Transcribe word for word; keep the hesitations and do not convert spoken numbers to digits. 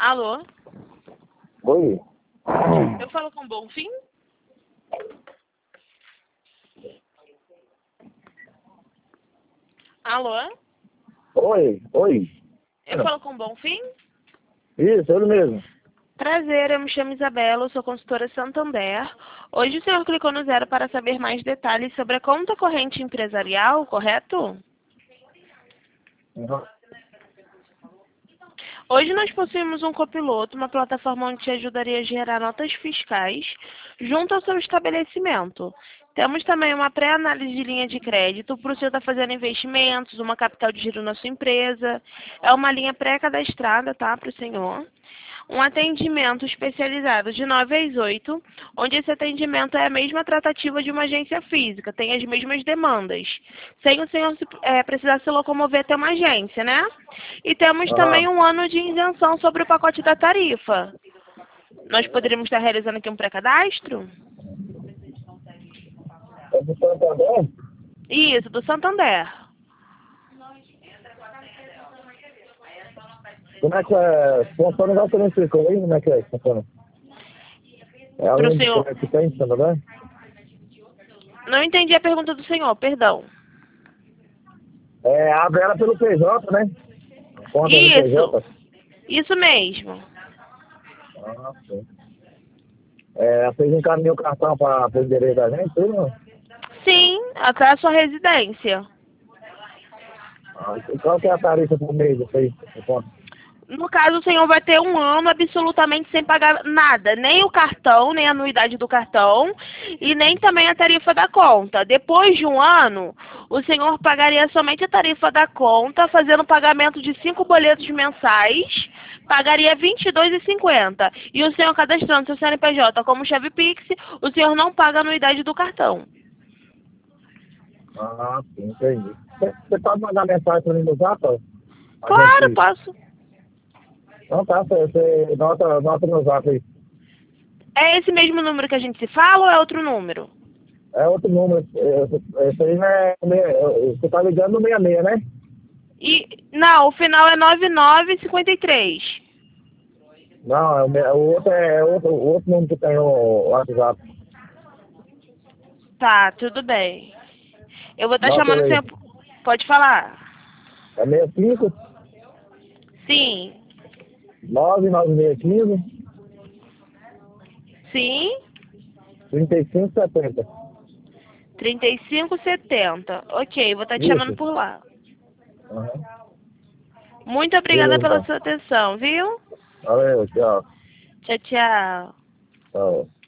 Alô? Oi. Eu falo com Bonfim? Alô? Oi, oi. Eu falo com Bonfim? Isso, ele mesmo. Prazer, eu me chamo Isabela, eu sou consultora Santander. Hoje o senhor clicou no zero para saber mais detalhes sobre a conta corrente empresarial, correto? Uhum. Hoje nós possuímos um copiloto, uma plataforma onde te ajudaria a gerar notas fiscais junto ao seu estabelecimento. Temos também uma pré-análise de linha de crédito para o senhor estar fazendo investimentos, uma capital de giro na sua empresa. É uma linha pré-cadastrada, tá, para o senhor. Um atendimento especializado de nove às oito, onde esse atendimento é a mesma tratativa de uma agência física, tem as mesmas demandas, sem o senhor se- é, precisar se locomover até uma agência, né? E temos também Aham. um ano de isenção sobre o pacote da tarifa. Nós poderíamos estar realizando aqui um pré-cadastro? É do Santander? Isso, do Santander. Como é que é? Funciona exatamente isso aí? Como é que é? Funciona? É a Para o linha de senhor. crédito que tem, Santander? Não entendi a pergunta do senhor, perdão. É, abre ela pelo P J, né? Conta no Isso, P J. isso mesmo. Ah, sim. É, vocês encaminham o cartão para o endereço da gente, tudo? Não? Sim, até a sua residência. Ah, e qual que é a tarifa por mês disso aí? Me conta. No caso, o senhor vai ter um ano absolutamente sem pagar nada, nem o cartão, nem a anuidade do cartão, e nem também a tarifa da conta. Depois de um ano, o senhor pagaria somente a tarifa da conta, fazendo pagamento de cinco boletos mensais, pagaria vinte e dois reais e cinquenta centavos. E o senhor cadastrando seu C N P J como chave Pix, o senhor não paga a anuidade do cartão. Ah, sim, entendi. Você você pode mandar mensagem para mim no Zap? Ó? A Claro, gente... posso. Não, tá, você, você nota, nota no Zap aí. É esse mesmo número que a gente se fala ou é outro número? É outro número. é, Esse aí não é. é- Você tá ligando no sessenta e seis, né? E, não, o final é nove nove cinquenta e três. Não, é o, me- o outro é outro, o outro número que tem o WhatsApp. Tá, tudo bem. Eu vou estar Nota chamando o aí. senhor. Pode falar. É sessenta e cinco, Sim. nove nove seis um cinco, Sim. trinta e cinco setenta. trinta e cinco setenta. Ok, vou estar te chamando Isso. por lá. Aham. Muito obrigada Beleza, pela então. sua atenção, viu? Valeu, tchau. Tchau, tchau. Tchau.